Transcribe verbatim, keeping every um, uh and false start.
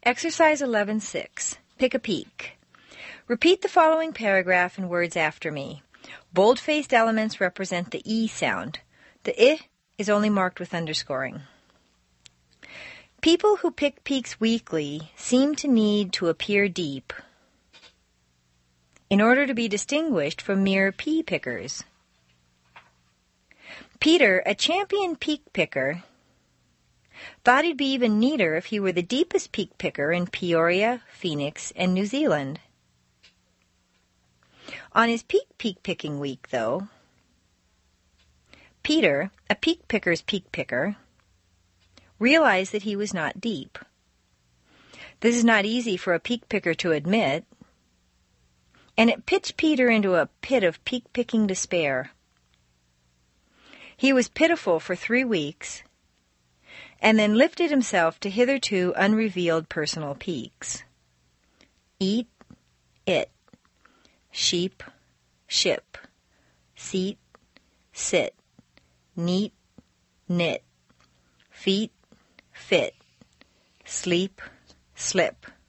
Exercise eleven six. Pick a peak. Repeat the following paragraph in words after me. Bold-faced elements represent the E sound. The I is only marked with underscoring. People who pick peaks weekly seem to need to appear deep in order to be distinguished from mere pea pickers. Peter, a champion peak picker, thought he'd be even neater if he were the deepest peak picker in Peoria, Phoenix, and New Zealand. On his peak peak picking week, though, Peter, a peak picker's peak picker, realized that he was not deep. This is not easy for a peak picker to admit, and it pitched Peter into a pit of peak-picking despair. He was pitiful for three weeks, and then lifted himself to hitherto unrevealed personal peaks. Eat, it. Sheep, ship. Seat, sit. Neat, knit. Feet, fit. Sleep, slip.